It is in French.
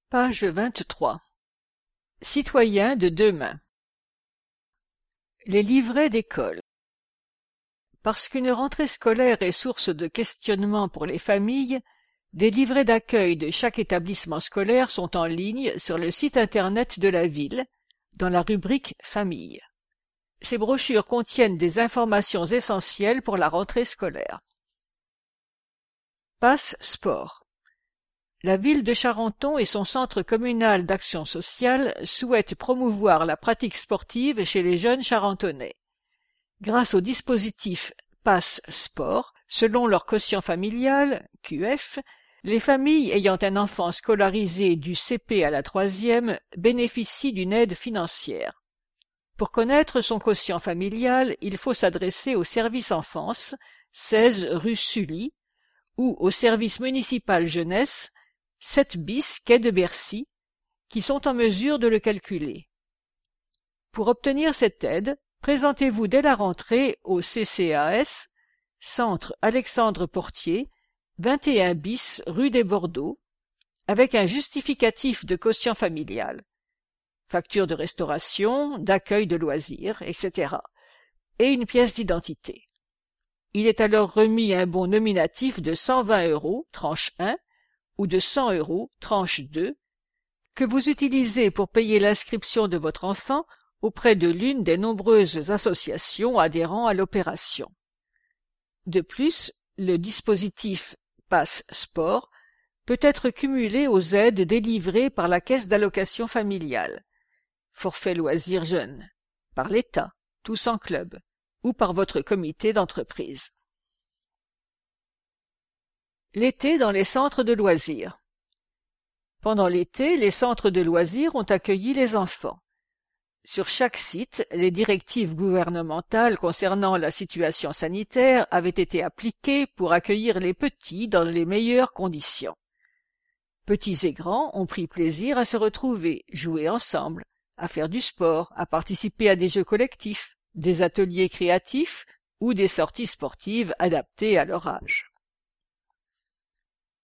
Page 23. Citoyens de demain. Les livrets d'école. Parce qu'une rentrée scolaire est source de questionnements pour les familles, des livrets d'accueil de chaque établissement scolaire sont en ligne sur le site internet de la ville, dans la rubrique « Famille ». Ces brochures contiennent des informations essentielles pour la rentrée scolaire. Passe Sport. La ville de Charenton et son centre communal d'action sociale souhaitent promouvoir la pratique sportive chez les jeunes charentonnais. Grâce au dispositif Passe Sport, selon leur quotient familial, QF, les familles ayant un enfant scolarisé du CP à la 3e bénéficient d'une aide financière. Pour connaître son quotient familial, il faut s'adresser au service enfance, 16 rue Sully, ou au service municipal jeunesse, 7 bis quai de Bercy, qui sont en mesure de le calculer. Pour obtenir cette aide, présentez-vous dès la rentrée au CCAS, Centre Alexandre Portier, 21 bis rue des Bordeaux, avec un justificatif de quotient familial, facture de restauration, d'accueil de loisirs, etc., et une pièce d'identité. Il est alors remis un bon nominatif de 120 €, tranche 1, ou de 100 €, tranche 2, que vous utilisez pour payer l'inscription de votre enfant auprès de l'une des nombreuses associations adhérant à l'opération. De plus, le dispositif Passe Sport peut être cumulé aux aides délivrées par la Caisse d'allocation familiale, forfait loisirs jeunes, par l'État, tous en club, ou par votre comité d'entreprise. L'été dans les centres de loisirs. Pendant l'été, les centres de loisirs ont accueilli les enfants. Sur chaque site, les directives gouvernementales concernant la situation sanitaire avaient été appliquées pour accueillir les petits dans les meilleures conditions. Petits et grands ont pris plaisir à se retrouver, jouer ensemble, à faire du sport, à participer à des jeux collectifs, des ateliers créatifs ou des sorties sportives adaptées à leur âge.